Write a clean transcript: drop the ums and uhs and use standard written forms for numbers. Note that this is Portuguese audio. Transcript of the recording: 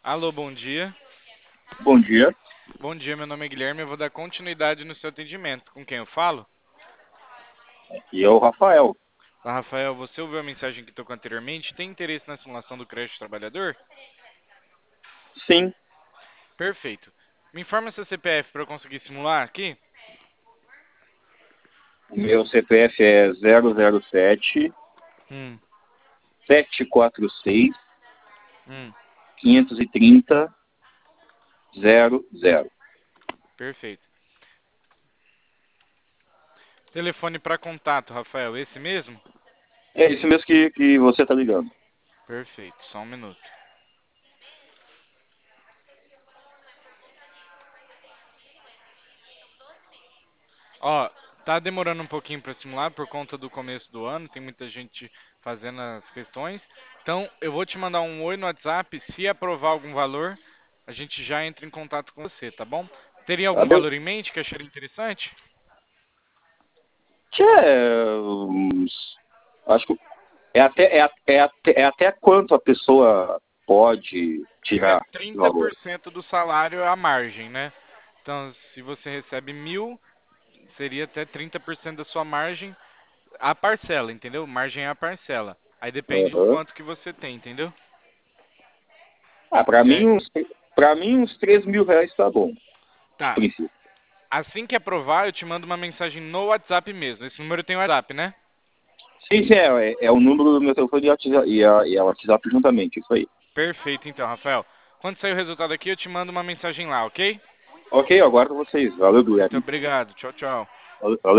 Alô, bom dia. Bom dia, Bom dia, meu nome é Guilherme. Eu vou dar continuidade no seu atendimento. Com quem eu falo? e é o Rafael. Rafael, você ouviu a mensagem que tocou anteriormente? Tem interesse na simulação do crédito do trabalhador? Sim, Perfeito. Me informa seu CPF para eu conseguir simular aqui? o meu CPF é 007 Hum, 746 hum, 530 00. perfeito. Telefone para contato, Rafael, esse mesmo? É isso mesmo que você tá ligando. Perfeito, só um minuto. Ó, tá demorando um pouquinho para simular por conta do começo do ano, tem muita gente fazendo as questões. Então, eu vou te mandar um oi no WhatsApp, se aprovar algum valor, a gente já entra em contato com você, tá bom? Teria Tá algum bem? valor em mente que acharia interessante? Tchê, acho que é até quanto a pessoa pode É tirar esse valor. 30% do salário é a margem, né? Então, se você recebe 1.000, seria até 30% da sua margem a parcela, entendeu? Margem é a parcela. Aí depende de Aham. quanto que você tem, entendeu? Ah, E aí, pra mim uns 3.000 reais tá bom, de tá. princípio. Assim que aprovar, eu te mando uma mensagem no WhatsApp mesmo. Esse número tem WhatsApp, né? Sim, sim, é o número do meu telefone e a WhatsApp juntamente, isso aí. Perfeito, então, Rafael. Quando sair o resultado aqui, eu te mando uma mensagem lá, ok? Ok, eu aguardo vocês. Valeu, Muito Guilherme. obrigado. Tchau, tchau. Valeu.